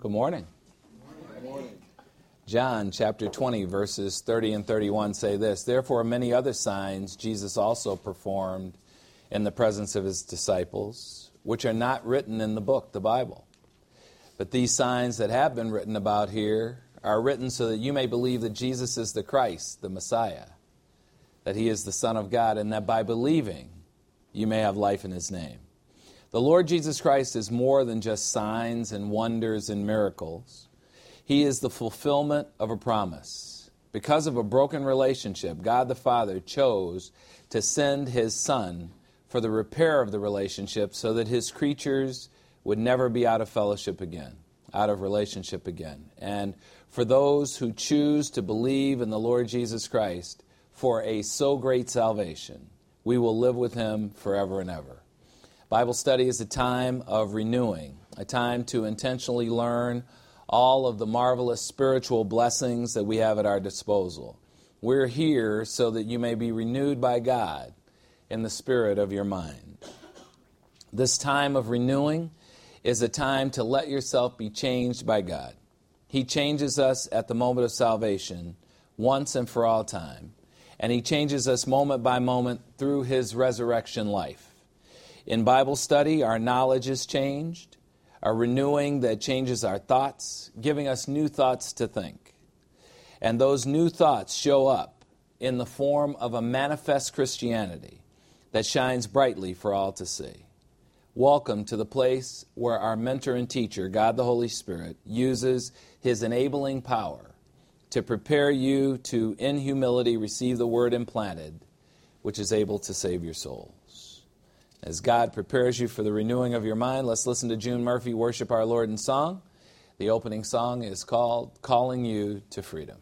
Good morning. Good morning. John chapter 20, verses 30 and 31 say this, "Therefore many other signs Jesus also performed in the presence of his disciples, which are not written in the book, the Bible. But these signs that have been written about here are written so that you may believe that Jesus is the Christ, the Messiah, that he is the Son of God, and that by believing you may have life in his name." The Lord Jesus Christ is more than just signs and wonders and miracles. He is the fulfillment of a promise. Because of a broken relationship, God the Father chose to send his Son for the repair of the relationship so that his creatures would never be out of fellowship again, out of relationship again. And for those who choose to believe in the Lord Jesus Christ for a so great salvation, we will live with him forever and ever. Bible study is a time of renewing, a time to intentionally learn all of the marvelous spiritual blessings that we have at our disposal. We're here so that you may be renewed by God in the spirit of your mind. This time of renewing is a time to let yourself be changed by God. He changes us at the moment of salvation, once and for all time. And he changes us moment by moment through his resurrection life. In Bible study, our knowledge is changed, a renewing that changes our thoughts, giving us new thoughts to think. And those new thoughts show up in the form of a manifest Christianity that shines brightly for all to see. Welcome to the place where our mentor and teacher, God the Holy Spirit, uses his enabling power to prepare you to, in humility, receive the word implanted, which is able to save your souls. As God prepares you for the renewing of your mind, let's listen to June Murphy worship our Lord in song. The opening song is called "Calling You to Freedom."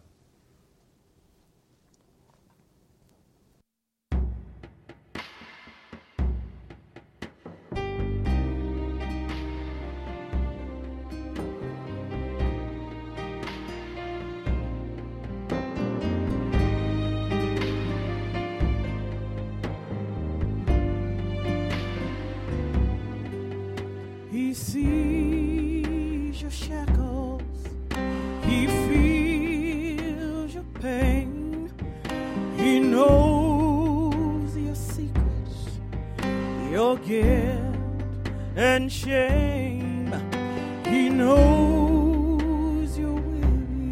He sees your shackles, he feels your pain, he knows your secrets, your guilt and shame, he knows you're weary,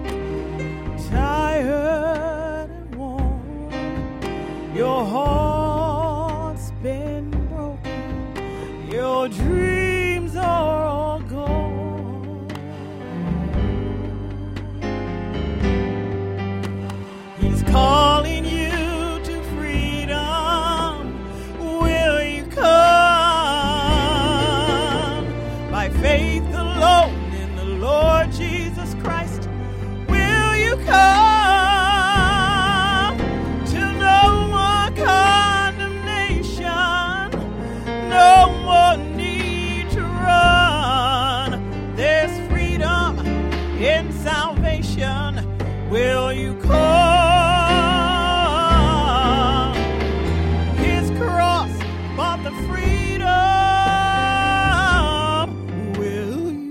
tired and worn, your heart's been broken, your dreams are all gone. He's calling you to freedom. Will you come? By faith alone in the Lord Jesus Christ, will you come to no more condemnation, no more need to run? There's freedom in salvation. Will you come? His cross bought the freedom. Will you?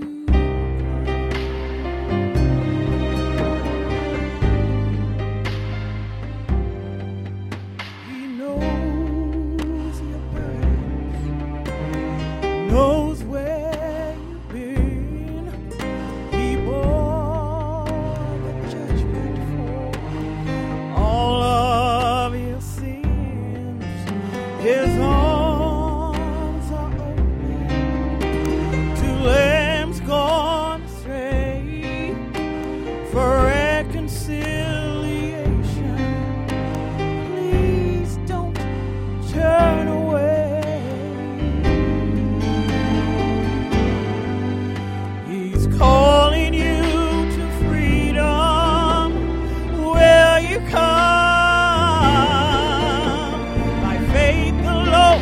He knows your burdens, knows where you've been. He bore the judgment for all of your sins. His arms are open to lambs gone astray for reconciliation. Please don't turn away. He's calling you to freedom. Will you come? By faith alone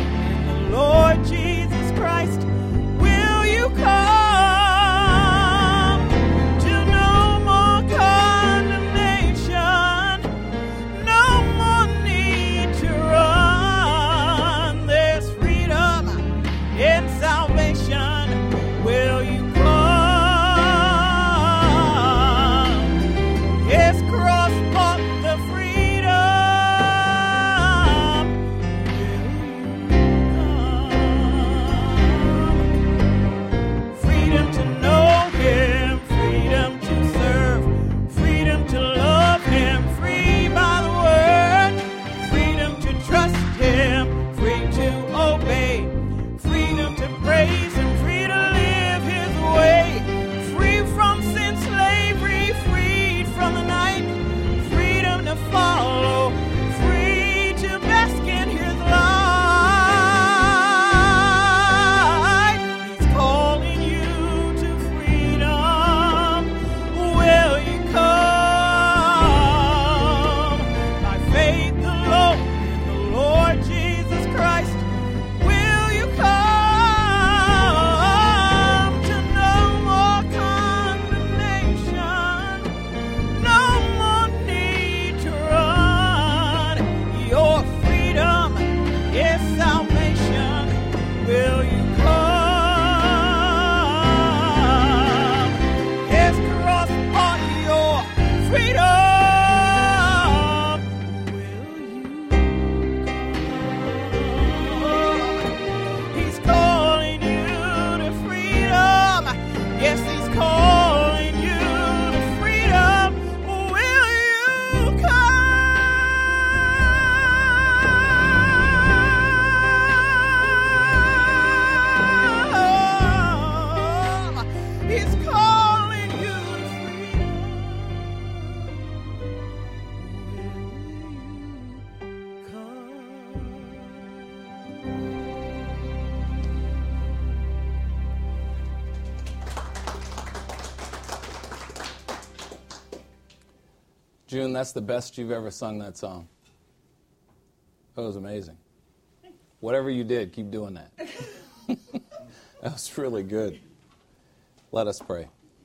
June, that's the best you've ever sung that song. That was amazing. Whatever you did, keep doing that. That was really good. Let us pray.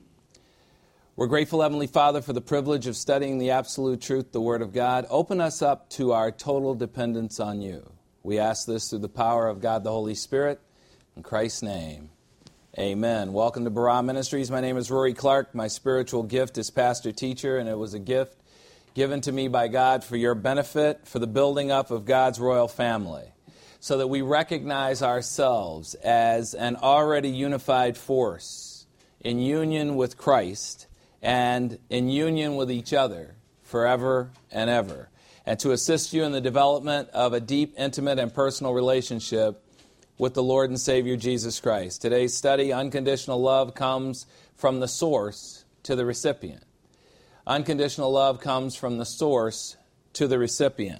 We're grateful, Heavenly Father, for the privilege of studying the absolute truth, the Word of God. Open us up to our total dependence on you. We ask this through the power of God the Holy Spirit. In Christ's name, amen. Welcome to Barah Ministries. My name is Rory Clark. My spiritual gift is pastor-teacher, and it was a gift given to me by God for your benefit, for the building up of God's royal family, so that we recognize ourselves as an already unified force in union with Christ and in union with each other forever and ever, and to assist you in the development of a deep, intimate, and personal relationship with the Lord and Savior Jesus Christ. Today's study, unconditional love, comes from the source to the recipient. Unconditional love comes from the source to the recipient.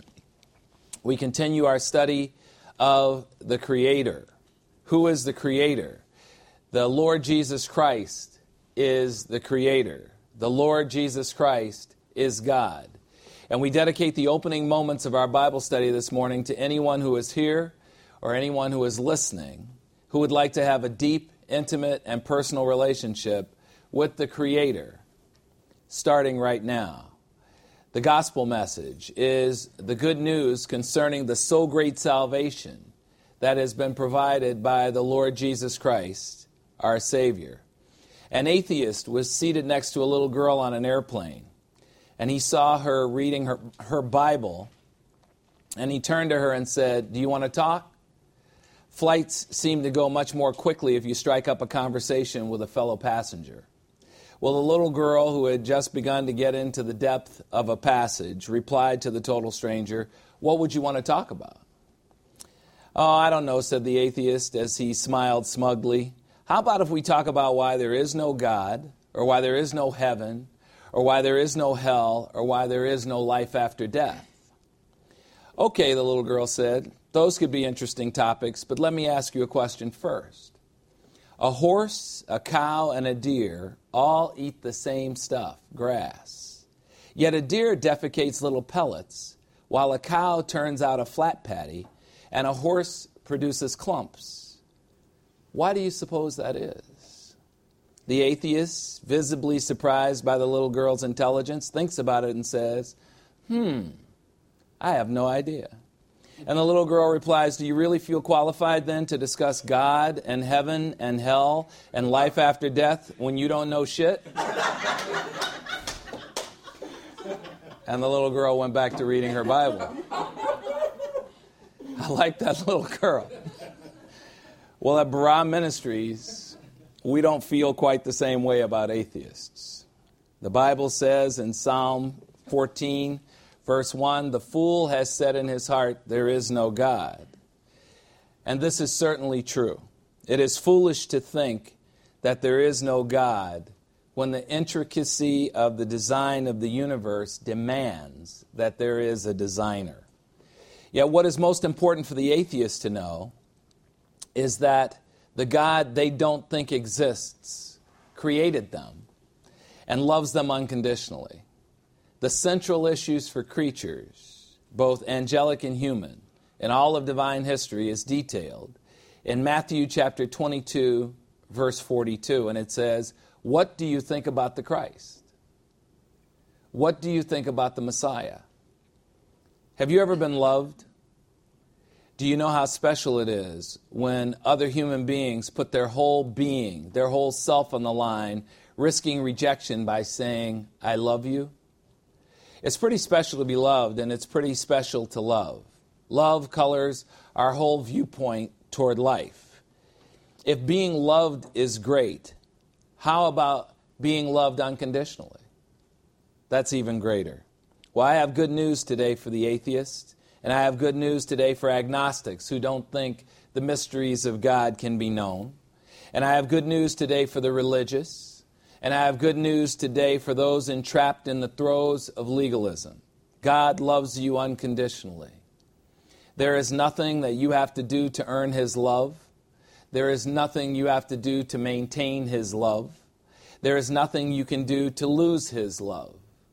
We continue our study of the Creator. Who is the Creator? The Lord Jesus Christ is the Creator. The Lord Jesus Christ is God. And we dedicate the opening moments of our Bible study this morning to anyone who is here or anyone who is listening who would like to have a deep, intimate, and personal relationship with the Creator, starting right now. The gospel message is the good news concerning the so great salvation that has been provided by the Lord Jesus Christ, our Savior. An atheist was seated next to a little girl on an airplane, and he saw her reading her Bible, and he turned to her and said, "Do you want to talk?" Flights seem to go much more quickly if you strike up a conversation with a fellow passenger. Well, the little girl, who had just begun to get into the depth of a passage, replied to the total stranger, "What would you want to talk about?" "Oh, I don't know," said the atheist as he smiled smugly. "How about if we talk about why there is no God, or why there is no heaven, or why there is no hell, or why there is no life after death?" "Okay," the little girl said, "those could be interesting topics, but let me ask you a question first. A horse, a cow, and a deer all eat the same stuff, grass. Yet a deer defecates little pellets, while a cow turns out a flat patty, and a horse produces clumps. Why do you suppose that is?" The atheist, visibly surprised by the little girl's intelligence, thinks about it and says, I have no idea." And the little girl replies, "Do you really feel qualified then to discuss God and heaven and hell and life after death when you don't know shit?" And the little girl went back to reading her Bible. I like that little girl. Well, at Barah Ministries, we don't feel quite the same way about atheists. The Bible says in Psalm 14, Verse 1, "The fool has said in his heart, there is no God." And this is certainly true. It is foolish to think that there is no God when the intricacy of the design of the universe demands that there is a designer. Yet what is most important for the atheist to know is that the God they don't think exists created them and loves them unconditionally. The central issues for creatures, both angelic and human, in all of divine history is detailed in Matthew chapter 22, verse 42. And it says, "What do you think about the Christ? What do you think about the Messiah? Have you ever been loved? Do you know how special it is when other human beings put their whole being, their whole self on the line, risking rejection by saying, 'I love you'? It's pretty special to be loved, and it's pretty special to love. Love colors our whole viewpoint toward life. If being loved is great, how about being loved unconditionally? That's even greater. Well, I have good news today for the atheist, and I have good news today for agnostics who don't think the mysteries of God can be known. And I have good news today for the religious. And I have good news today for those entrapped in the throes of legalism. God loves you unconditionally. There is nothing that you have to do to earn His love. There is nothing you have to do to maintain His love. There is nothing you can do to lose His love.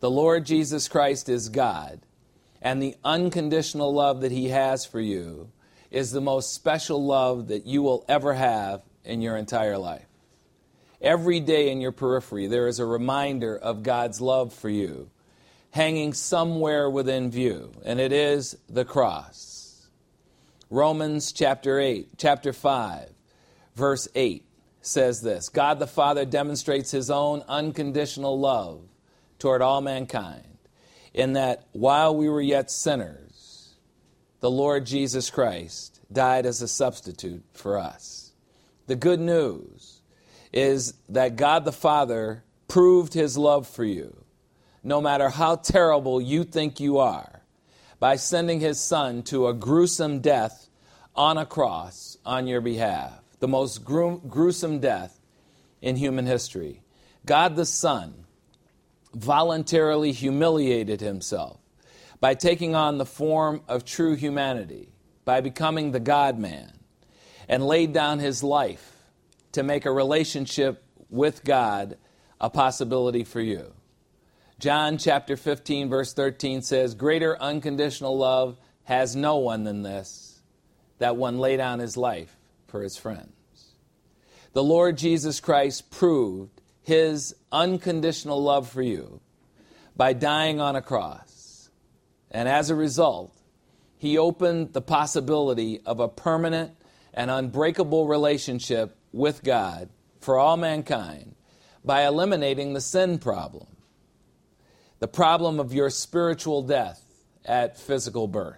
the Lord Jesus Christ is God, and the unconditional love that he has for you is the most special love that you will ever have in your entire life. Every day in your periphery, there is a reminder of God's love for you, hanging somewhere within view, and it is the cross. Romans chapter 5, verse 8 says this: God the Father demonstrates his own unconditional love toward all mankind, in that while we were yet sinners, the Lord Jesus Christ died as a substitute for us. The good news is that God the Father proved his love for you, no matter how terrible you think you are, by sending his Son to a gruesome death on a cross on your behalf, the most gruesome death in human history. God the Son voluntarily humiliated himself by taking on the form of true humanity, by becoming the God-man, and laid down his life to make a relationship with God a possibility for you. John chapter 15, verse 13 says, greater unconditional love has no one than this, that one lay down his life for his friends. The Lord Jesus Christ proved his unconditional love for you by dying on a cross. And as a result, he opened the possibility of a permanent and unbreakable relationship with God for all mankind by eliminating the sin problem, the problem of your spiritual death at physical birth.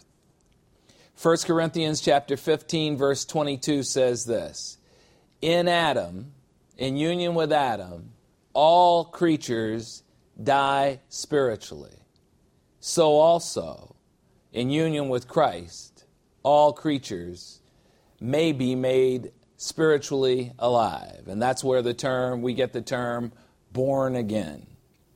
1 Corinthians chapter 15, verse 22 says this: in Adam, in union with Adam, all creatures die spiritually. So also, in union with Christ, all creatures may be made spiritually alive. And that's where we get the term born again.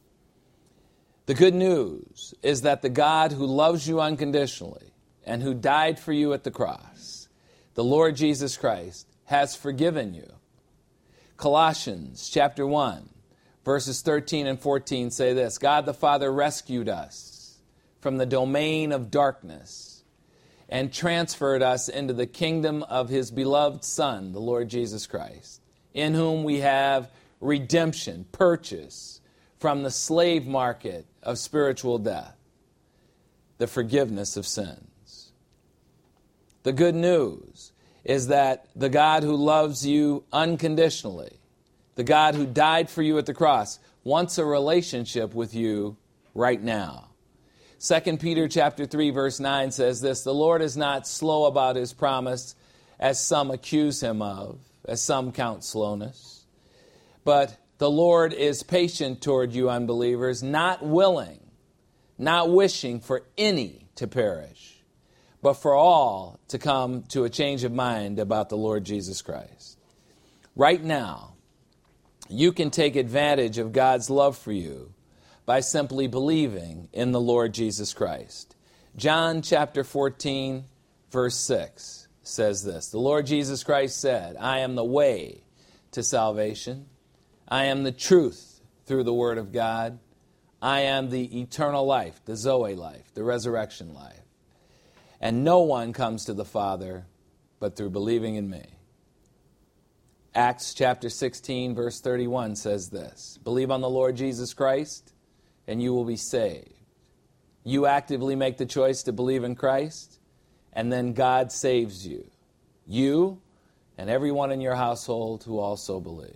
The good news is that the God who loves you unconditionally and who died for you at the cross, the Lord Jesus Christ, has forgiven you. Colossians chapter 1, verses 13 and 14 say this: God the Father rescued us from the domain of darkness and transferred us into the kingdom of his beloved Son, the Lord Jesus Christ, in whom we have redemption, purchase from the slave market of spiritual death, the forgiveness of sins. The good news is that the God who loves you unconditionally, the God who died for you at the cross, wants a relationship with you right now. 2 Peter chapter 3, verse 9 says this: the Lord is not slow about his promise, as some accuse him of, as some count slowness, but the Lord is patient toward you unbelievers, not wishing for any to perish, but for all to come to a change of mind about the Lord Jesus Christ. Right now, you can take advantage of God's love for you by simply believing in the Lord Jesus Christ. John chapter 14, verse 6 says this: the Lord Jesus Christ said, I am the way to salvation. I am the truth through the Word of God. I am the eternal life, the Zoe life, the resurrection life. And no one comes to the Father but through believing in me. Acts chapter 16, verse 31 says this: believe on the Lord Jesus Christ, and you will be saved. You actively make the choice to believe in Christ, and then God saves you. You and everyone in your household who also believes.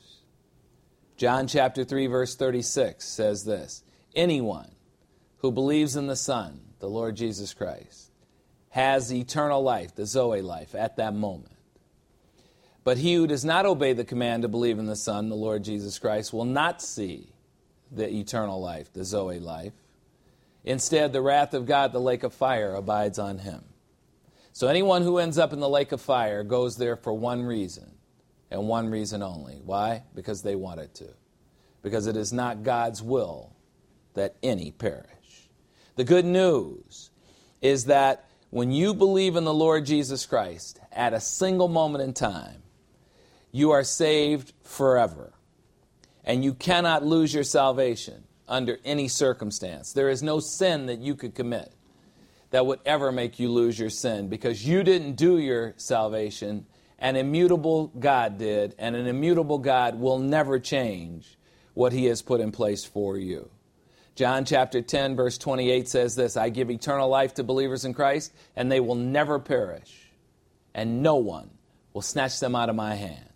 John chapter 3, verse 36 says this: anyone who believes in the Son, the Lord Jesus Christ, has eternal life, the Zoe life, at that moment. But he who does not obey the command to believe in the Son, the Lord Jesus Christ, will not see the eternal life, the Zoe life. Instead, the wrath of God, the lake of fire, abides on him. So anyone who ends up in the lake of fire goes there for one reason, and one reason only. Why? Because they wanted to. Because it is not God's will that any perish. The good news is that when you believe in the Lord Jesus Christ at a single moment in time, you are saved forever. And you cannot lose your salvation under any circumstance. There is no sin that you could commit that would ever make you lose your sin, because you didn't do your salvation. An immutable God did, and an immutable God will never change what he has put in place for you. John chapter 10, verse 28 says this, I give eternal life to believers in Christ, and they will never perish, and no one will snatch them out of my hand.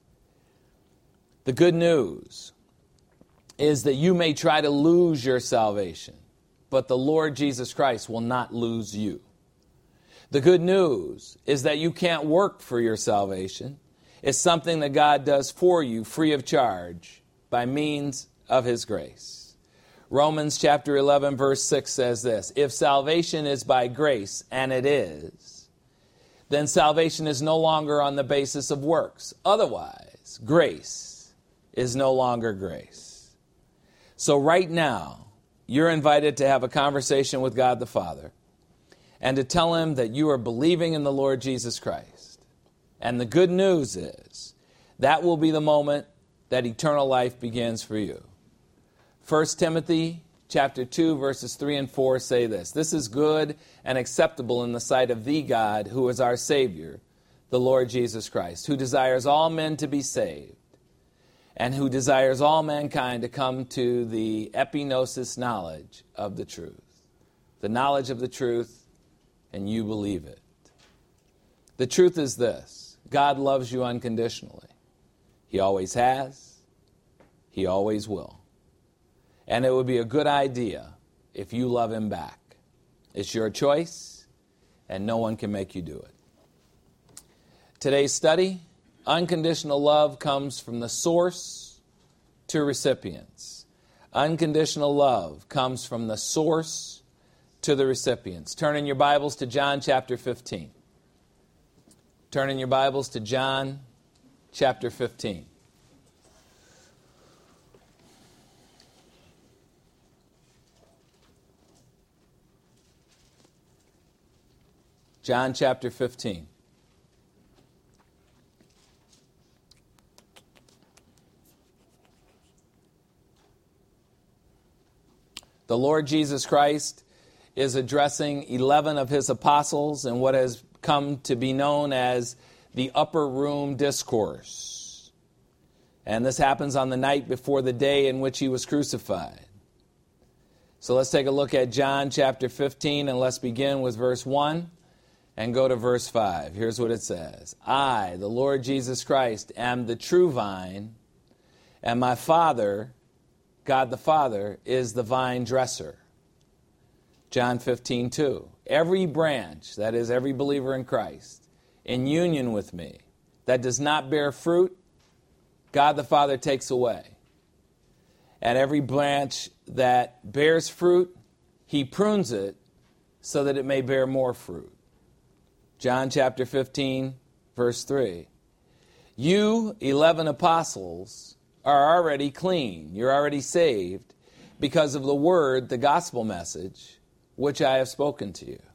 The good news is that you may try to lose your salvation, but the Lord Jesus Christ will not lose you. The good news is that you can't work for your salvation. It's something that God does for you free of charge by means of his grace. Romans chapter 11 verse 6 says this, if salvation is by grace, and it is, then salvation is no longer on the basis of works. Otherwise, grace is no longer grace. So right now, you're invited to have a conversation with God the Father and to tell him that you are believing in the Lord Jesus Christ. And the good news is that will be the moment that eternal life begins for you. 1 Timothy chapter 2, verses 3 and 4 say this, this is good and acceptable in the sight of the God who is our Savior, the Lord Jesus Christ, who desires all men to be saved, and who desires all mankind to come to the epignosis knowledge of the truth. The knowledge of the truth, and you believe it. The truth is this, God loves you unconditionally. He always has. He always will. And it would be a good idea if you love him back. It's your choice, and no one can make you do it. Today's study, unconditional love comes from the source to recipients. Unconditional love comes from the source to the recipients. Turn in your Bibles to John chapter 15. Turn in your Bibles to John chapter 15. John chapter 15. The Lord Jesus Christ is addressing 11 of his apostles in what has come to be known as the Upper Room Discourse. And this happens on the night before the day in which he was crucified. So let's take a look at John chapter 15, and let's begin with verse 1 and go to verse 5. Here's what it says. I, the Lord Jesus Christ, am the true vine, and my Father, God the Father, is the vine dresser. John 15:2. Every branch, that is every believer in Christ, in union with me, that does not bear fruit, God the Father takes away. And every branch that bears fruit, he prunes it so that it may bear more fruit. John chapter 15, verse 3. You, 11 apostles, are already clean. You're already saved because of the word, the gospel message, which I have spoken to you.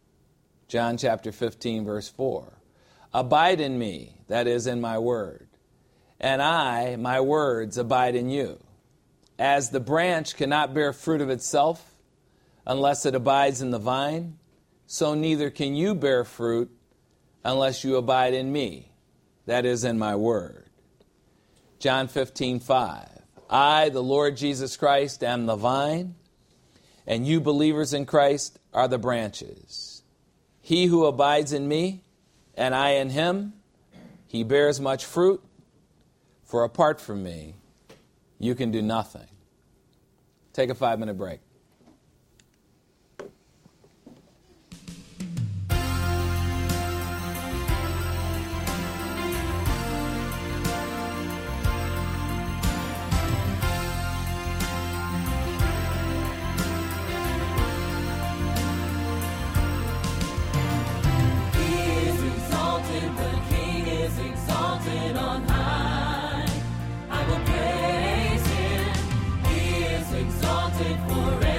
John chapter 15, verse 4. Abide in me, that is, in my word, and I, my words, abide in you. As the branch cannot bear fruit of itself unless it abides in the vine, so neither can you bear fruit unless you abide in me, that is, in my word. John 15:5. I, the Lord Jesus Christ, am the vine, and you believers in Christ are the branches. He who abides in me, and I in him, he bears much fruit, for apart from me, you can do nothing. Take a 5-minute break. Forever.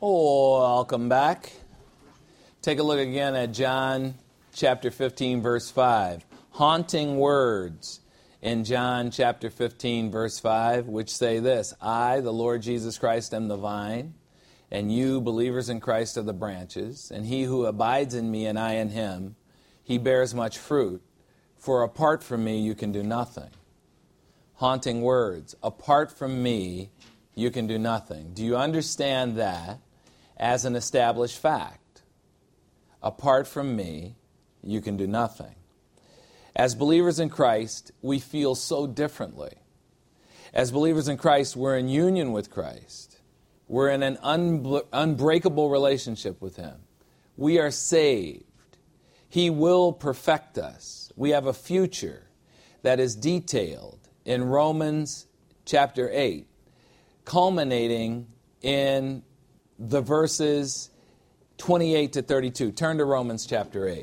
Welcome back. Take a look again at John chapter 15, verse 5. Haunting words in John chapter 15, verse 5, which say this: I, the Lord Jesus Christ, am the vine, and you, believers in Christ, are the branches. And he who abides in me and I in him, he bears much fruit. For apart from me, you can do nothing. Haunting words. Apart from me, you can do nothing. Do you understand that as an established fact? Apart from me, you can do nothing. As believers in Christ, we feel so differently. As believers in Christ, we're in union with Christ. We're in an unbreakable relationship with him. We are saved. He will perfect us. We have a future that is detailed in Romans chapter 8, culminating in the verses 28 to 32. Turn to Romans chapter 8.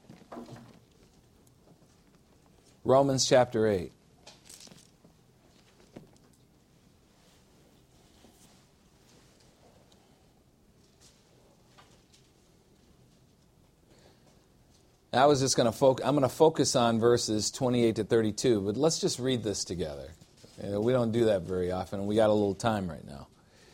Romans chapter 8. I was just going to I'm going to focus on verses 28 to 32, but let's just read this together. We don't do that very often, and we got a little time right now.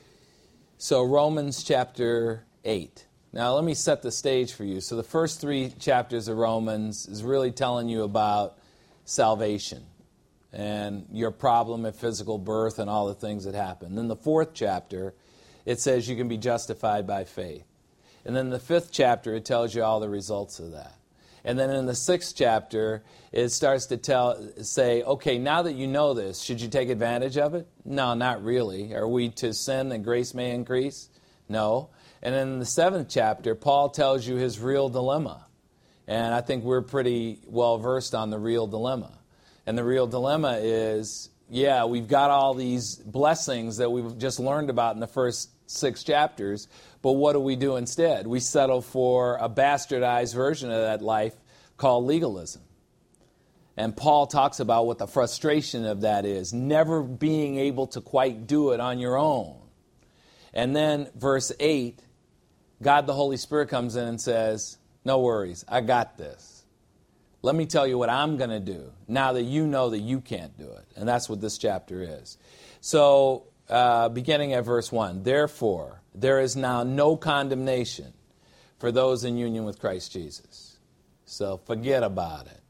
So Romans chapter 8. Now let me set the stage for you. So the first 3 chapters of Romans is really telling you about salvation and your problem at physical birth and all the things that happen. Then the 4th chapter, it says you can be justified by faith. And then the 5th chapter, it tells you all the results of that. And then in the 6th chapter, it starts to say, okay, now that you know this, should you take advantage of it? No, not really. Are we to sin that grace may increase? No. And then in the 7th chapter, Paul tells you his real dilemma. And I think we're pretty well versed on the real dilemma. And the real dilemma is, yeah, we've got all these blessings that we've just learned about in the first 6 chapters, but what do we do instead? We settle for a bastardized version of that life called legalism. And Paul talks about what the frustration of that is, never being able to quite do it on your own. And then verse 8, God the Holy Spirit comes in and says, no worries, I got this. Let me tell you what I'm going to do now that you know that you can't do it. And that's what this chapter is. So, beginning at verse 1, therefore, there is now no condemnation for those in union with Christ Jesus. So forget about it.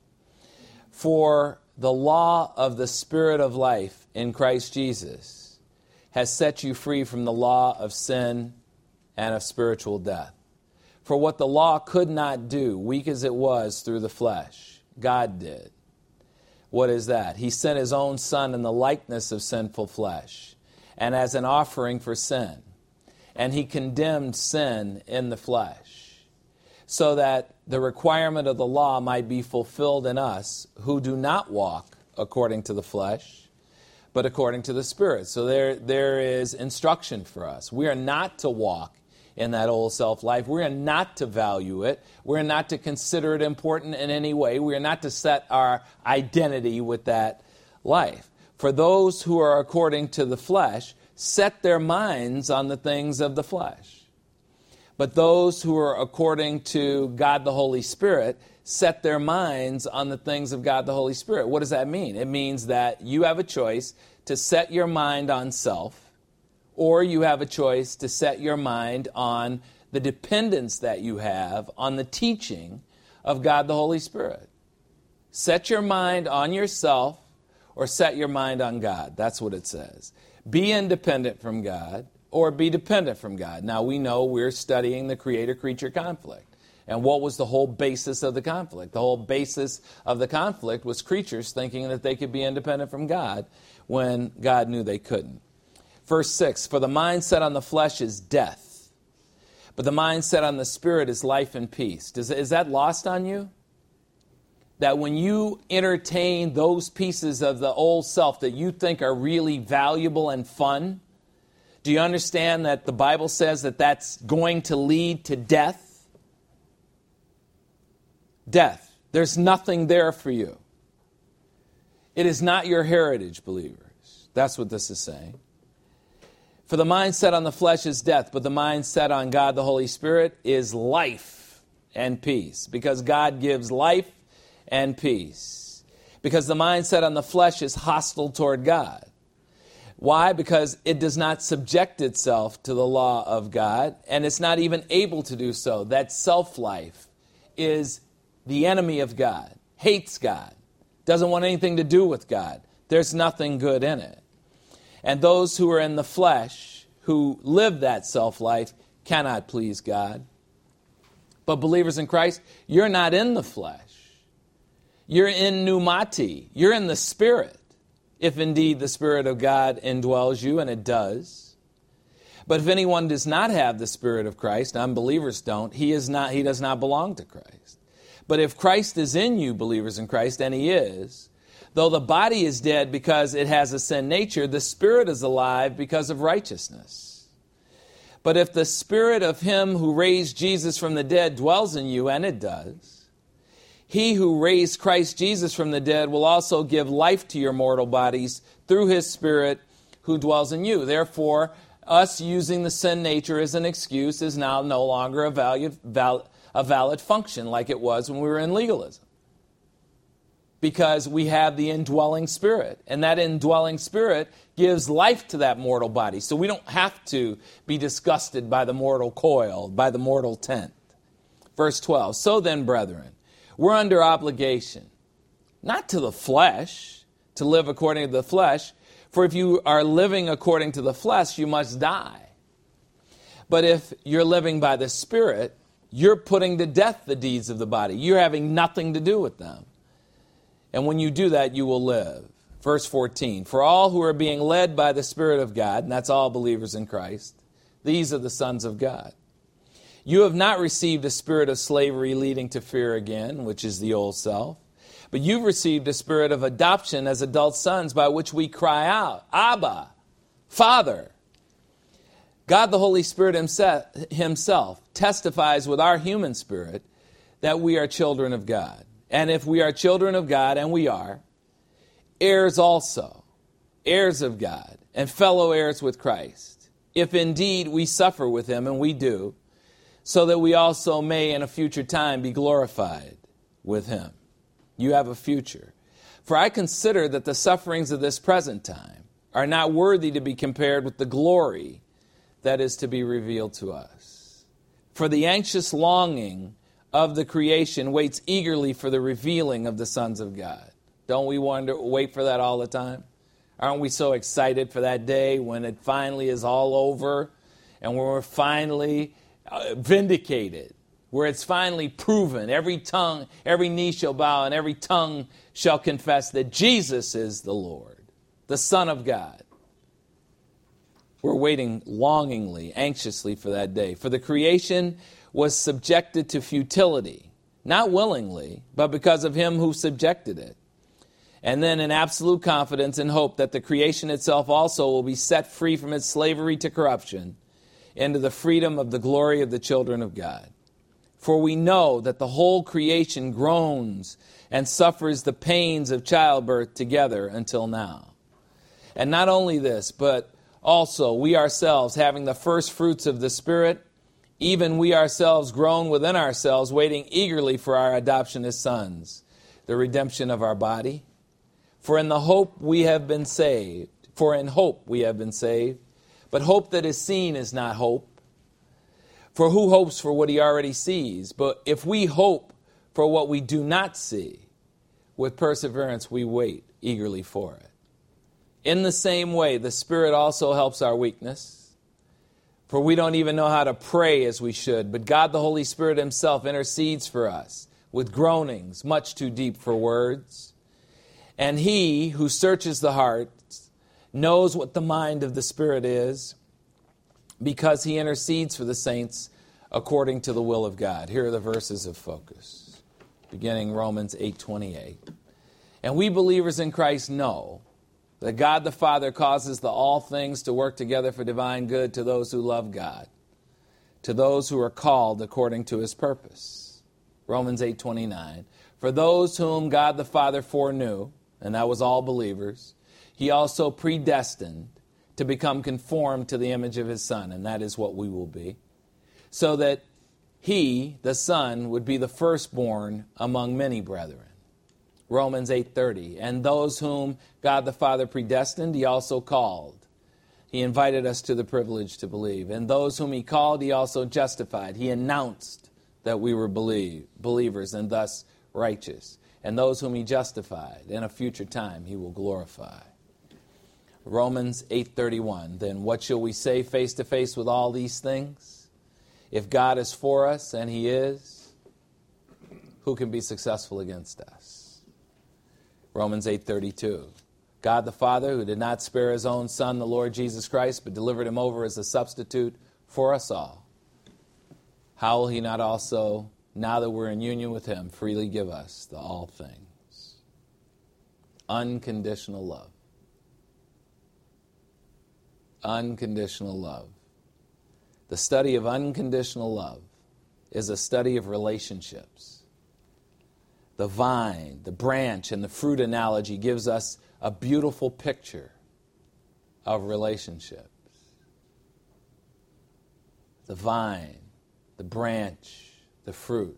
For the law of the Spirit of life in Christ Jesus has set you free from the law of sin and of spiritual death. For what the law could not do, weak as it was through the flesh, God did. What is that? He sent his own Son in the likeness of sinful flesh, and as an offering for sin. And he condemned sin in the flesh, so that the requirement of the law might be fulfilled in us who do not walk according to the flesh, but according to the Spirit. So there is instruction for us. We are not to walk in that old self-life. We are not to value it. We are not to consider it important in any way. We are not to set our identity with that life. For those who are according to the flesh set their minds on the things of the flesh. But those who are according to God the Holy Spirit set their minds on the things of God the Holy Spirit. What does that mean? It means that you have a choice to set your mind on self, or you have a choice to set your mind on the dependence that you have on the teaching of God the Holy Spirit. Set your mind on yourself or set your mind on God. That's what it says. Be independent from God or be dependent from God. Now we know we're studying the creator-creature conflict. And what was the whole basis of the conflict? The whole basis of the conflict was creatures thinking that they could be independent from God when God knew they couldn't. Verse 6, for the mind set on the flesh is death, but the mind set on the Spirit is life and peace. Is that lost on you? That when you entertain those pieces of the old self that you think are really valuable and fun, do you understand that the Bible says that that's going to lead to death? Death. There's nothing there for you. It is not your heritage, believers. That's what this is saying. For the mind set on the flesh is death, but the mind set on God the Holy Spirit is life and peace. Because God gives life and peace. Because the mind set on the flesh is hostile toward God. Why? Because it does not subject itself to the law of God, and it's not even able to do so. That self-life is the enemy of God, hates God, doesn't want anything to do with God. There's nothing good in it. And those who are in the flesh, who live that self-life, cannot please God. But believers in Christ, you're not in the flesh. You're in pneumati. You're in the Spirit, if indeed the Spirit of God indwells you, and it does. But if anyone does not have the Spirit of Christ, unbelievers don't, he does not belong to Christ. But if Christ is in you, believers in Christ, and he is, though the body is dead because it has a sin nature, the Spirit is alive because of righteousness. But if the Spirit of him who raised Jesus from the dead dwells in you, and it does, he who raised Christ Jesus from the dead will also give life to your mortal bodies through his Spirit who dwells in you. Therefore, us using the sin nature as an excuse is now no longer a valid function like it was when we were in legalism. Because we have the indwelling Spirit. And that indwelling Spirit gives life to that mortal body. So we don't have to be disgusted by the mortal coil, by the mortal tent. Verse 12, so then, brethren, we're under obligation, not to the flesh, to live according to the flesh. For if you are living according to the flesh, you must die. But if you're living by the Spirit, you're putting to death the deeds of the body. You're having nothing to do with them. And when you do that, you will live. Verse 14, for all who are being led by the Spirit of God, and that's all believers in Christ, these are the sons of God. You have not received a spirit of slavery leading to fear again, which is the old self, but you've received a spirit of adoption as adult sons by which we cry out, Abba, Father. God the Holy Spirit himself testifies with our human spirit that we are children of God. And if we are children of God, and we are, heirs also, heirs of God, and fellow heirs with Christ, if indeed we suffer with him, and we do, so that we also may in a future time be glorified with him. You have a future. For I consider that the sufferings of this present time are not worthy to be compared with the glory that is to be revealed to us. For the anxious longing of the creation waits eagerly for the revealing of the sons of God. Don't we wait for that all the time? Aren't we so excited for that day when it finally is all over and when we're finally vindicated, where it's finally proven, every knee shall bow and every tongue shall confess that Jesus is the Lord, the Son of God. We're waiting longingly, anxiously for that day. For the creation was subjected to futility, not willingly, but because of him who subjected it. And then in absolute confidence and hope that the creation itself also will be set free from its slavery to corruption into the freedom of the glory of the children of God. For we know that the whole creation groans and suffers the pains of childbirth together until now. And not only this, but also we ourselves, having the first fruits of the Spirit, even we ourselves groan within ourselves, waiting eagerly for our adoption as sons, the redemption of our body. For in hope we have been saved. But hope that is seen is not hope. For who hopes for what he already sees? But if we hope for what we do not see, with perseverance we wait eagerly for it. In the same way, the Spirit also helps our weakness. For we don't even know how to pray as we should, but God the Holy Spirit himself intercedes for us with groanings much too deep for words. And he who searches the hearts knows what the mind of the Spirit is, because he intercedes for the saints according to the will of God. Here are the verses of focus, beginning Romans 8:28. And we believers in Christ know that God the Father causes all things to work together for divine good to those who love God, to those who are called according to his purpose. Romans 8:29. For those whom God the Father foreknew, and that was all believers, he also predestined to become conformed to the image of his Son, and that is what we will be, so that he, the Son, would be the firstborn among many brethren. Romans 8:30, and those whom God the Father predestined, he also called. He invited us to the privilege to believe. And those whom he called, he also justified. He announced that we were believers and thus righteous. And those whom he justified, in a future time he will glorify. Romans 8:31, then what shall we say face to face with all these things? If God is for us, and he is, who can be successful against us? Romans 8:32, God the Father, who did not spare his own Son, the Lord Jesus Christ, but delivered him over as a substitute for us all, how will he not also, now that we're in union with him, freely give us the all things? Unconditional love. Unconditional love. The study of unconditional love is a study of relationships. The vine, the branch, and the fruit analogy gives us a beautiful picture of relationships. The vine, the branch, the fruit.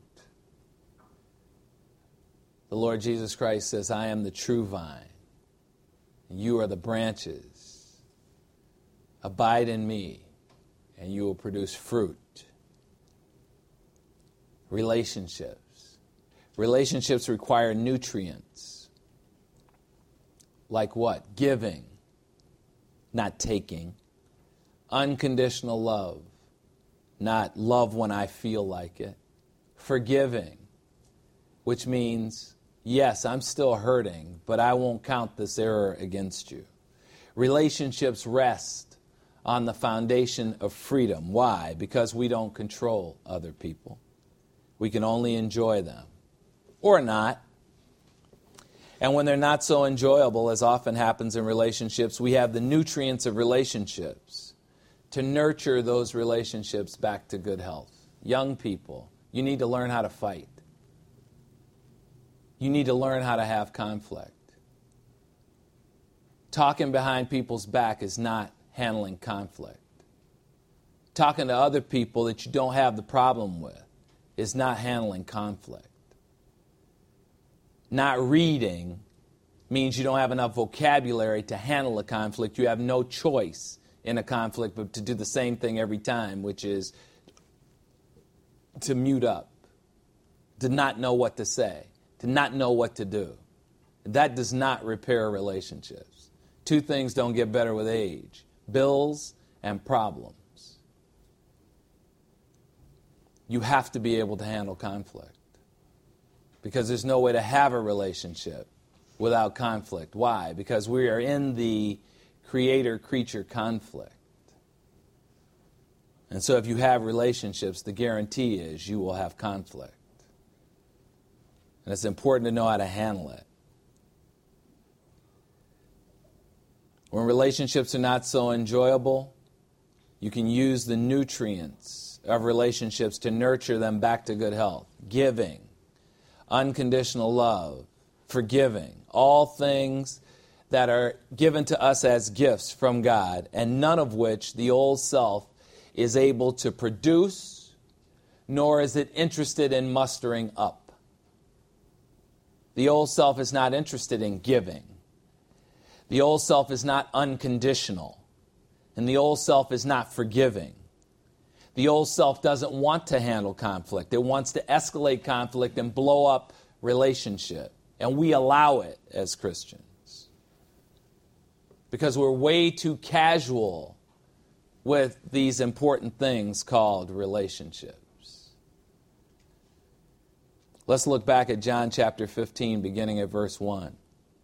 The Lord Jesus Christ says, I am the true vine, and you are the branches. Abide in me, and you will produce fruit. Relationships. Relationships require nutrients. Like what? Giving, not taking. Unconditional love, not love when I feel like it. Forgiving, which means, yes, I'm still hurting, but I won't count this error against you. Relationships rest on the foundation of freedom. Why? Because we don't control other people. We can only enjoy them. Or not. And when they're not so enjoyable, as often happens in relationships, we have the nutrients of relationships to nurture those relationships back to good health. Young people, you need to learn how to fight. You need to learn how to have conflict. Talking behind people's back is not handling conflict. Talking to other people that you don't have the problem with is not handling conflict. Not reading means you don't have enough vocabulary to handle a conflict. You have no choice in a conflict but to do the same thing every time, which is to mute up, to not know what to say, to not know what to do. That does not repair relationships. Two things don't get better with age: bills and problems. You have to be able to handle conflict. Because there's no way to have a relationship without conflict. Why? Because we are in the creator-creature conflict. And so if you have relationships, the guarantee is you will have conflict. And it's important to know how to handle it. When relationships are not so enjoyable, you can use the nutrients of relationships to nurture them back to good health. Giving. Unconditional love, forgiving, all things that are given to us as gifts from God, and none of which the old self is able to produce, nor is it interested in mustering up. The old self is not interested in giving. The old self is not unconditional, and the old self is not forgiving. The old self doesn't want to handle conflict. It wants to escalate conflict and blow up relationship. And we allow it as Christians. Because we're way too casual with these important things called relationships. Let's look back at John chapter 15, beginning at verse 1.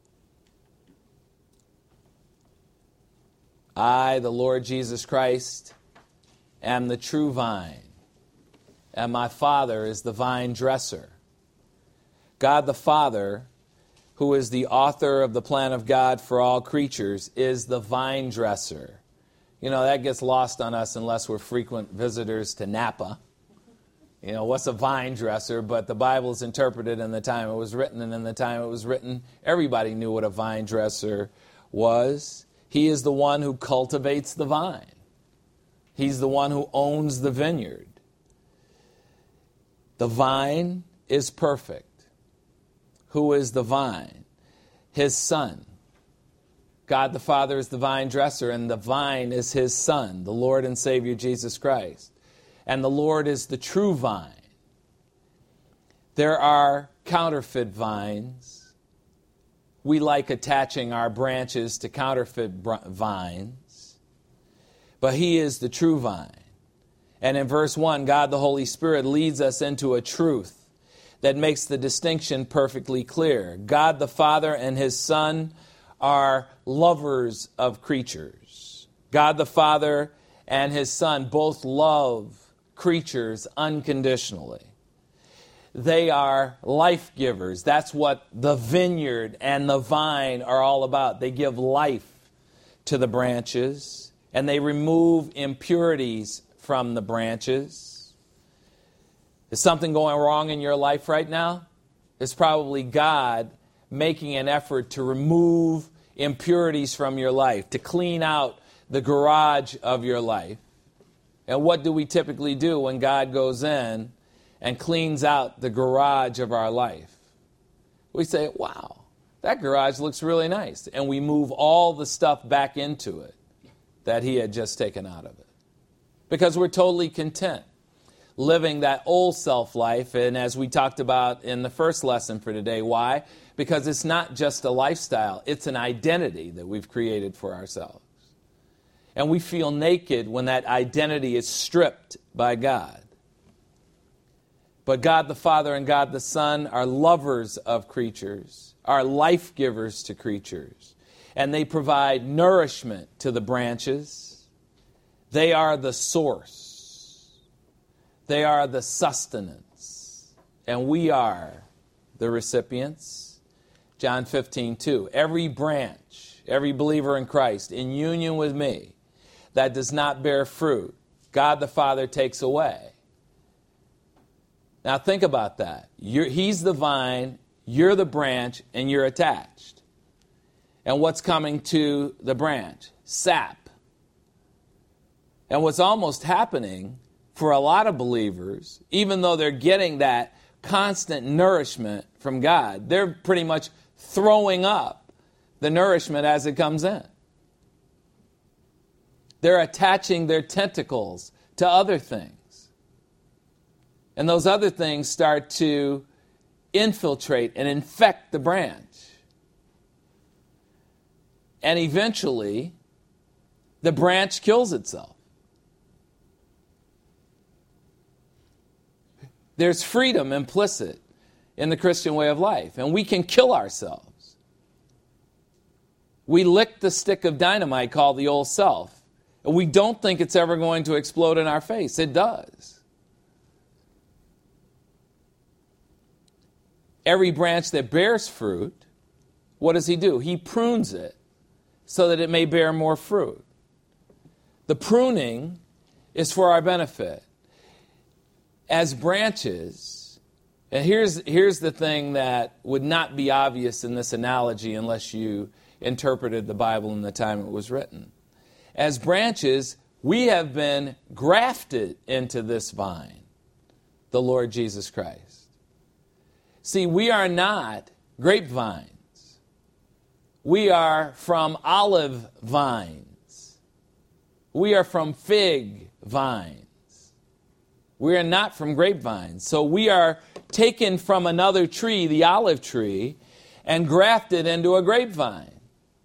I, the Lord Jesus Christ, am the true vine, and my Father is the vine dresser. God the Father, who is the author of the plan of God for all creatures, is the vine dresser. You know, that gets lost on us unless we're frequent visitors to Napa. You know, what's a vine dresser? But the Bible is interpreted in the time it was written, and in the time it was written, everybody knew what a vine dresser was. He is the one who cultivates the vine. He's the one who owns the vineyard. The vine is perfect. Who is the vine? His Son. God the Father is the vine dresser, and the vine is His Son, the Lord and Savior Jesus Christ. And the Lord is the true vine. There are counterfeit vines. We like attaching our branches to counterfeit vines. But He is the true vine. And in verse 1, God the Holy Spirit leads us into a truth that makes the distinction perfectly clear. God the Father and His Son are lovers of creatures. God the Father and His Son both love creatures unconditionally. They are life givers. That's what the vineyard and the vine are all about. They give life to the branches, and they remove impurities from the branches. Is something going wrong in your life right now? It's probably God making an effort to remove impurities from your life, to clean out the garage of your life. And what do we typically do when God goes in and cleans out the garage of our life? We say, wow, that garage looks really nice. And we move all the stuff back into it that He had just taken out of it. Because we're totally content living that old self life. And as we talked about in the first lesson for today, why? Because it's not just a lifestyle, it's an identity that we've created for ourselves. And we feel naked when that identity is stripped by God. But God the Father and God the Son are lovers of creatures, are life givers to creatures. And they provide nourishment to the branches. They are the source. They are the sustenance. And we are the recipients. John 15:2. Every branch, every believer in Christ, in union with me, that does not bear fruit, God the Father takes away. Now think about that. He's the vine, you're the branch, and you're attached. And what's coming to the branch? Sap. And what's almost happening for a lot of believers, even though they're getting that constant nourishment from God, they're pretty much throwing up the nourishment as it comes in. They're attaching their tentacles to other things. And those other things start to infiltrate and infect the branch. And eventually, the branch kills itself. There's freedom implicit in the Christian way of life, and we can kill ourselves. We lick the stick of dynamite called the old self, and we don't think it's ever going to explode in our face. It does. Every branch that bears fruit, what does He do? He prunes it so that it may bear more fruit. The pruning is for our benefit. As branches, and here's the thing that would not be obvious in this analogy unless you interpreted the Bible in the time it was written. As branches, we have been grafted into this vine, the Lord Jesus Christ. See, we are not grapevines. We are from olive vines. We are from fig vines. We are not from grapevines. So we are taken from another tree, the olive tree, and grafted into a grapevine.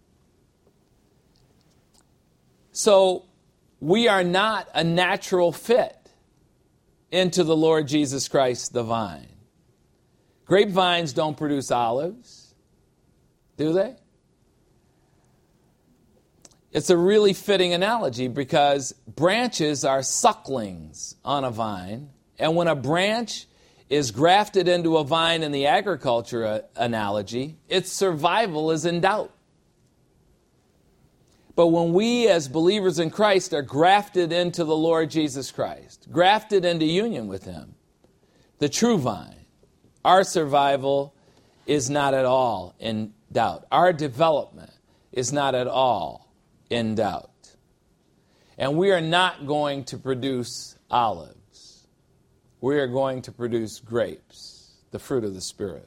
So we are not a natural fit into the Lord Jesus Christ, the vine. Grapevines don't produce olives, do they? It's a really fitting analogy because branches are sucklings on a vine. And when a branch is grafted into a vine in the agriculture analogy, its survival is in doubt. But when we as believers in Christ are grafted into the Lord Jesus Christ, grafted into union with Him, the true vine, our survival is not at all in doubt. Our development is not at all in doubt. And we are not going to produce olives. We are going to produce grapes, the fruit of the Spirit.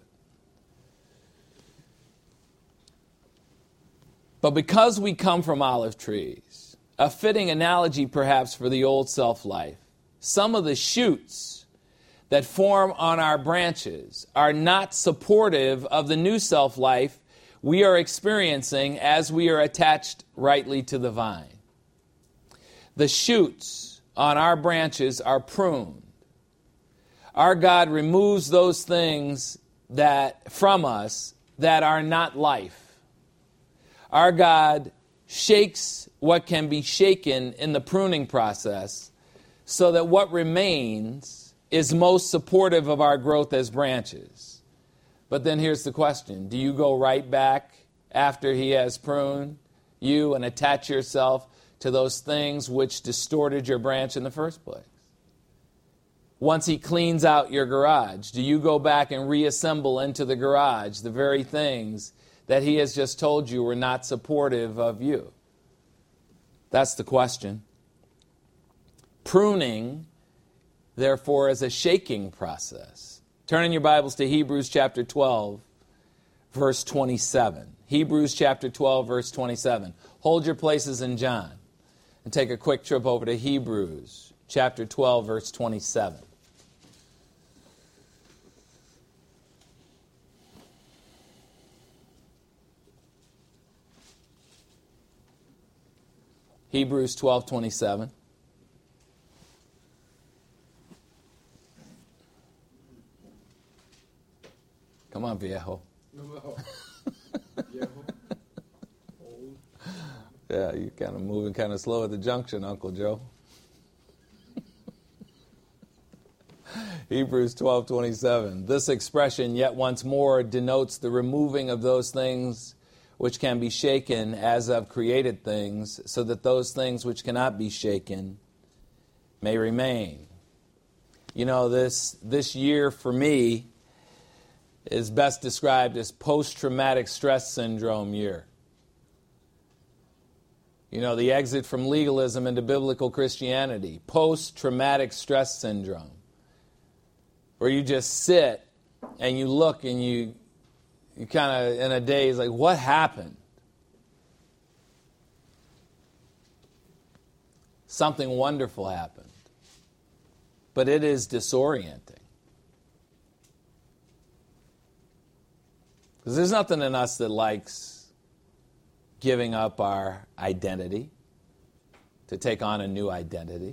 But because we come from olive trees, a fitting analogy perhaps for the old self-life, some of the shoots that form on our branches are not supportive of the new self-life we are experiencing as we are attached rightly to the vine. The shoots on our branches are pruned. Our God removes those things that from us that are not life. Our God shakes what can be shaken in the pruning process so that what remains is most supportive of our growth as branches. But then here's the question. Do you go right back after he has pruned you and attach yourself to those things which distorted your branch in the first place? Once he cleans out your garage, do you go back and reassemble into the garage the very things that he has just told you were not supportive of you? That's the question. Pruning, therefore, is a shaking process. Turn in your Bibles to Hebrews chapter 12, verse 27. Hebrews chapter 12, verse 27. Hold your places in John and take a quick trip over to Hebrews chapter 12, verse 27. Hebrews 12:27. Come on, viejo. Yeah, you're kind of moving kind of slow at the junction, Uncle Joe. Hebrews 12:27. This expression, yet once more, denotes the removing of those things which can be shaken as of created things, so that those things which cannot be shaken may remain. You know, this year for me is best described as post-traumatic stress syndrome year. You know, the exit from legalism into biblical Christianity, post-traumatic stress syndrome, where you just sit and you look and you kind of in a daze, like, what happened? Something wonderful happened. But it is disorienting. Because there's nothing in us that likes giving up our identity to take on a new identity.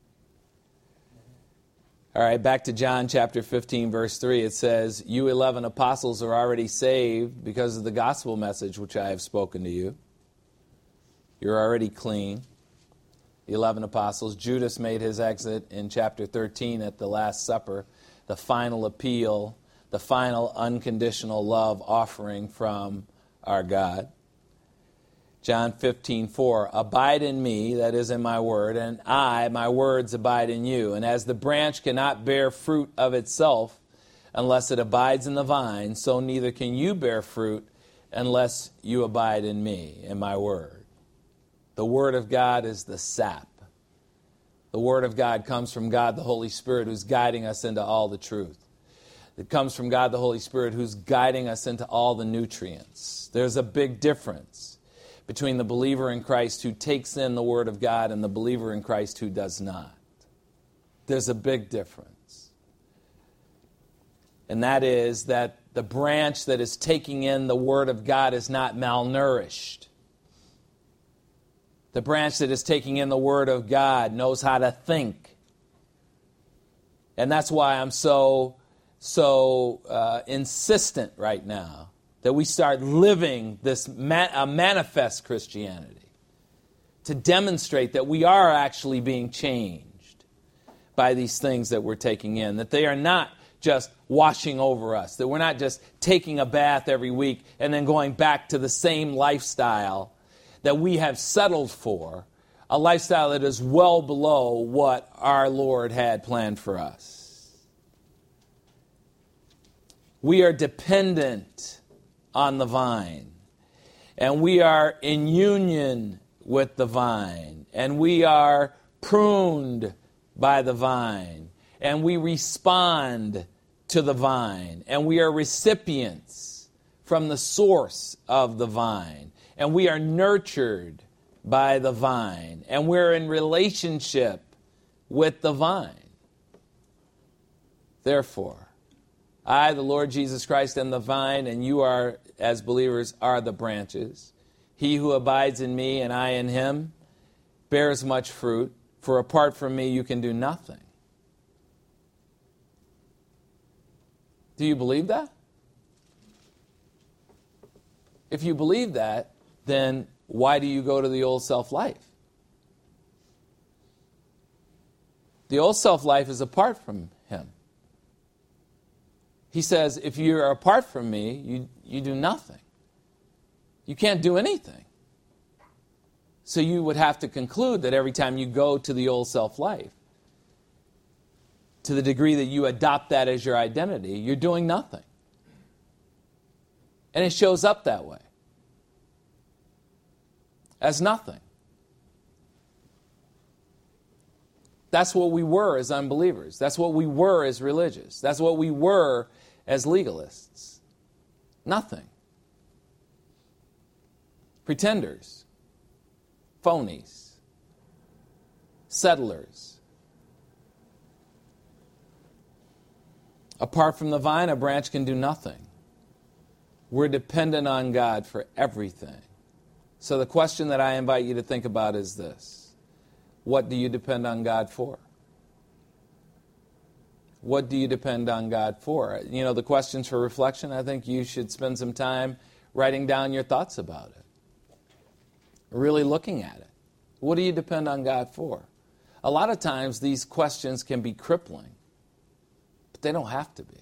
All right, back to John chapter 15, verse 3. It says, you 11 apostles are already saved because of the gospel message which I have spoken to you. You're already clean. The 11 apostles. Judas made his exit in chapter 13 at the Last Supper, the final appeal, the final unconditional love offering from our God. John 15:4, abide in me, that is in my word, and I, my words, abide in you. And as the branch cannot bear fruit of itself unless it abides in the vine, so neither can you bear fruit unless you abide in me, in my word. The word of God is the sap. The word of God comes from God, the Holy Spirit, who's guiding us into all the truth. It comes from God, the Holy Spirit, who's guiding us into all the nutrients. There's a big difference between the believer in Christ who takes in the Word of God and the believer in Christ who does not. There's a big difference. And that is that the branch that is taking in the Word of God is not malnourished. The branch that is taking in the Word of God knows how to think. And that's why I'm so insistent right now that we start living this manifest Christianity to demonstrate that we are actually being changed by these things that we're taking in, that they are not just washing over us, that we're not just taking a bath every week and then going back to the same lifestyle that we have settled for, a lifestyle that is well below what our Lord had planned for us. We are dependent on the vine, and we are in union with the vine, and we are pruned by the vine, and we respond to the vine, and we are recipients from the source of the vine, and we are nurtured by the vine, and we're in relationship with the vine. Therefore, I, the Lord Jesus Christ, am the vine, and you are, as believers, are the branches. He who abides in me and I in him bears much fruit, for apart from me you can do nothing. Do you believe that? If you believe that, then why do you go to the old self-life? The old self-life is apart from him. He says, if you're apart from me, you do nothing. You can't do anything. So you would have to conclude that every time you go to the old self-life, to the degree that you adopt that as your identity, you're doing nothing. And it shows up that way. As nothing. That's what we were as unbelievers. That's what we were as religious. That's what we were as legalists. Nothing. Pretenders. Phonies. Settlers. Apart from the vine, a branch can do nothing. We're dependent on God for everything. So the question that I invite you to think about is this. What do you depend on God for? What do you depend on God for? You know, the questions for reflection, I think you should spend some time writing down your thoughts about it. Really looking at it. What do you depend on God for? A lot of times these questions can be crippling, but they don't have to be.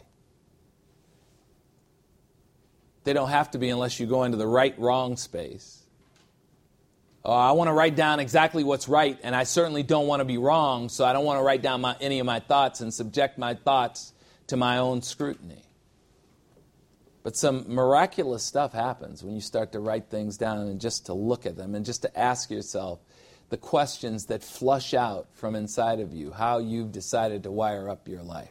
They don't have to be unless you go into the right-wrong space. I want to write down exactly what's right, and I certainly don't want to be wrong, so I don't want to write down any of my thoughts and subject my thoughts to my own scrutiny. But some miraculous stuff happens when you start to write things down and just to look at them and just to ask yourself the questions that flush out from inside of you, how you've decided to wire up your life.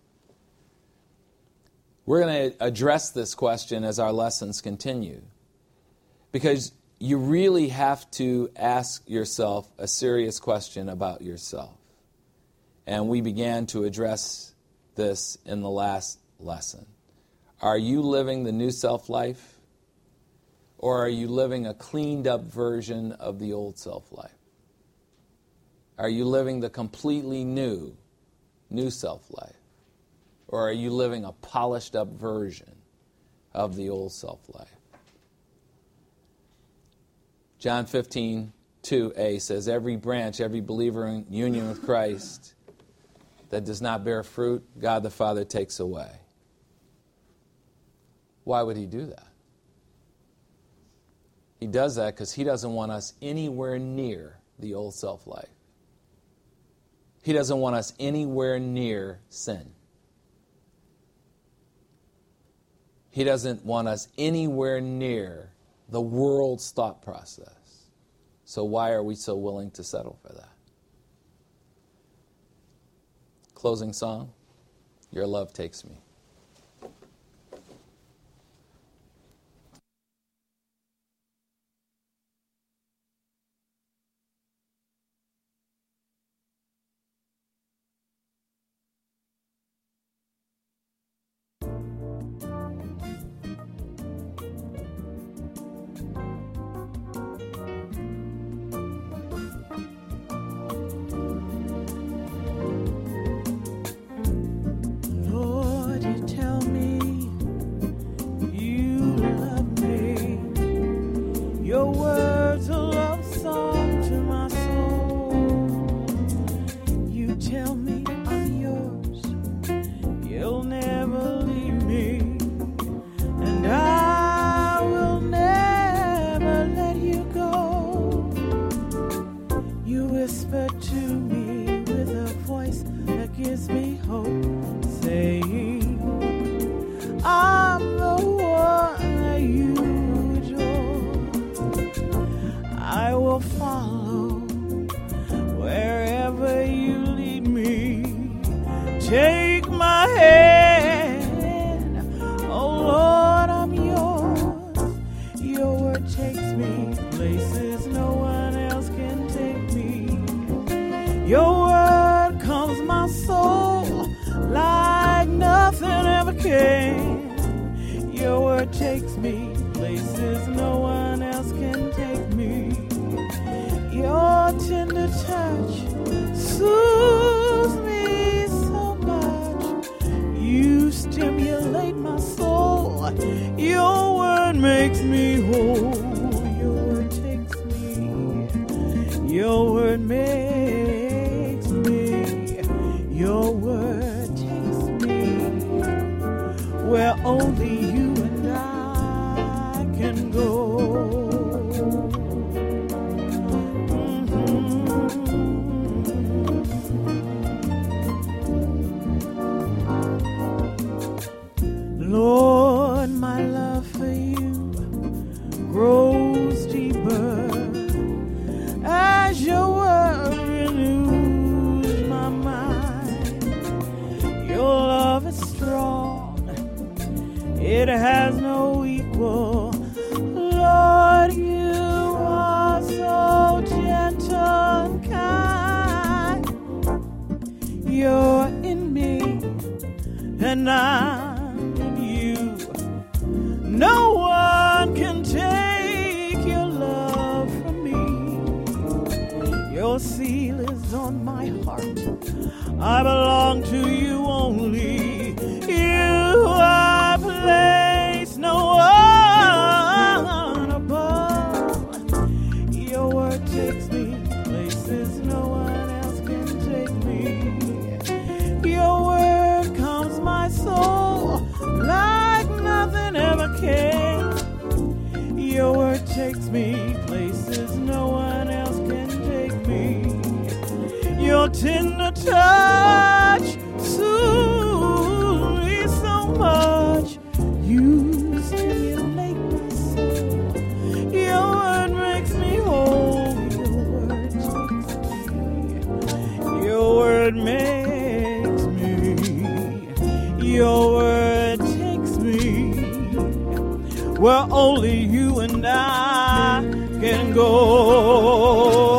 We're going to address this question as our lessons continue, because you really have to ask yourself a serious question about yourself. And we began to address this in the last lesson. Are you living the new self-life? Or are you living a cleaned up version of the old self-life? Are you living the completely new self-life? Or are you living a polished up version of the old self-life? John 15:2a says, every branch, every believer in union with Christ that does not bear fruit, God the Father takes away. Why would he do that? He does that because he doesn't want us anywhere near the old self-life. He doesn't want us anywhere near sin. He doesn't want us anywhere near the world's thought process. So why are we so willing to settle for that? Closing song, Your Love Takes Me. Lord, places no one else can take me. Your word calms my soul like nothing ever can. Your word takes me places no one else can take me. Your tender touch soothes me so much. You stimulate my soul. Your word makes me whole. Your word takes me. Your word makes me. Your word takes me where only you and I can go. Lord, my love for you grows deeper as your word renews my mind. Your love is strong, it has no equal. Lord, you are so gentle and kind. You're in me and I'm in you. No one can take your love from me. Your seal is on my heart. I belong to you only. You are placed no one above. Your word takes me places no one else can take me. Your word calms my soul like nothing ever can. Your word takes me places no one else can take me. Your tender touch soothes me so much. You stimulate my soul. Your word makes me whole. Your word makes me. Your word takes me where only you and I can go.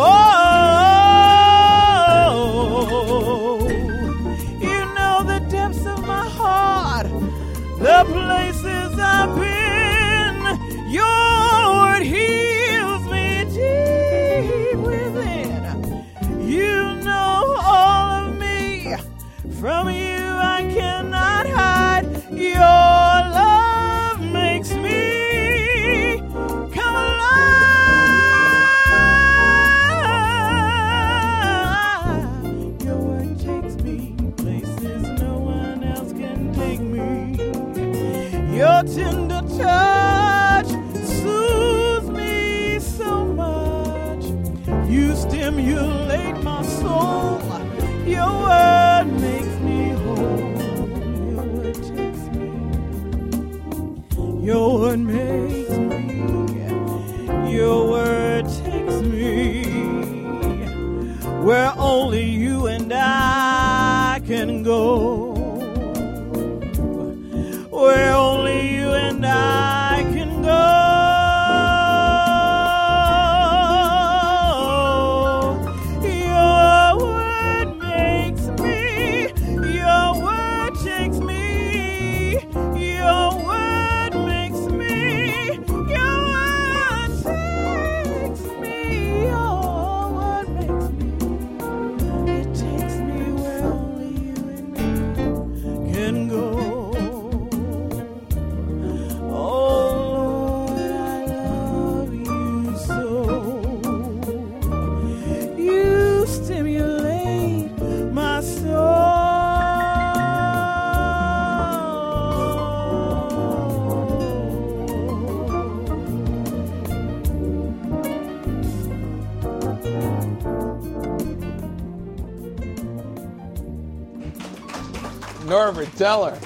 The places I've been, your word heals me deep within. You know all of me, from you I cannot hide. Your love makes me come alive. Your word takes me places no one else can take me. Your tender touch soothes me so much. You stimulate my soul. Your word makes me whole. Your word takes me. Your word makes me. Your word takes me where only you and I can go. Where only you and I can go. Your word makes me. Your word takes me. Your word makes me. Your word takes me. Your word makes me. It takes me where only you and me can go. Norbert, tell her.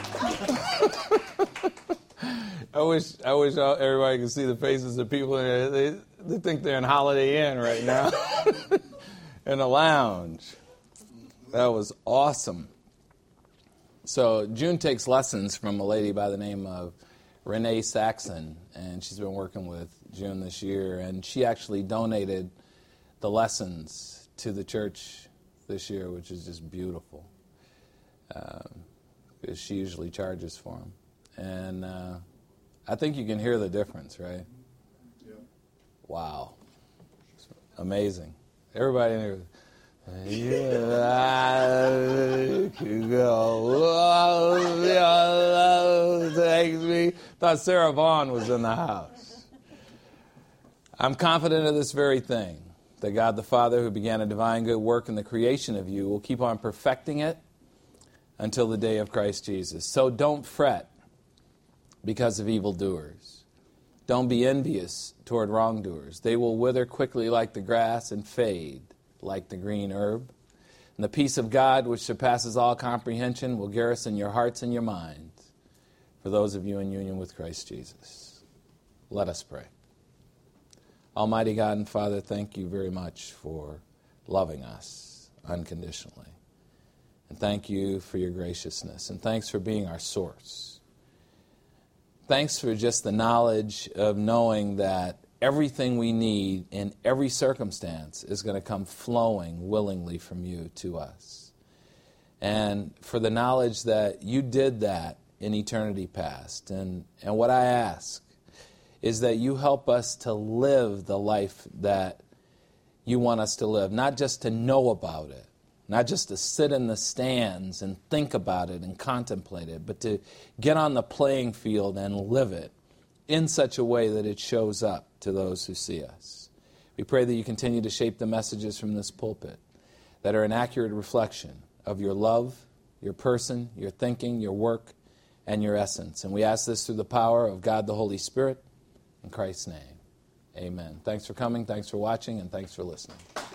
I wish everybody could see the faces of people. They think they're in Holiday Inn right now in a lounge. That was awesome. So June takes lessons from a lady by the name of Renee Saxon, and she's been working with June this year, and she actually donated the lessons to the church this year, which is just beautiful, because she usually charges for them. And I think you can hear the difference, right? Yeah. Wow. It's amazing. Everybody in here. Takes me. Thought Sarah Vaughn was in the house. I'm confident of this very thing, that God the Father, who began a divine good work in the creation of you, will keep on perfecting it until the day of Christ Jesus. So don't fret because of evildoers. Don't be envious toward wrongdoers. They will wither quickly like the grass and fade like the green herb. And the peace of God, which surpasses all comprehension, will garrison your hearts and your minds for those of you in union with Christ Jesus. Let us pray. Almighty God and Father, thank you very much for loving us unconditionally. And thank you for your graciousness. And thanks for being our source. Thanks for just the knowledge of knowing that everything we need in every circumstance is going to come flowing willingly from you to us. And for the knowledge that you did that in eternity past. And what I ask is that you help us to live the life that you want us to live, not just to know about it, not just to sit in the stands and think about it and contemplate it, but to get on the playing field and live it in such a way that it shows up to those who see us. We pray that you continue to shape the messages from this pulpit that are an accurate reflection of your love, your person, your thinking, your work, and your essence. And we ask this through the power of God the Holy Spirit, in Christ's name. Amen. Thanks for coming, thanks for watching, and thanks for listening.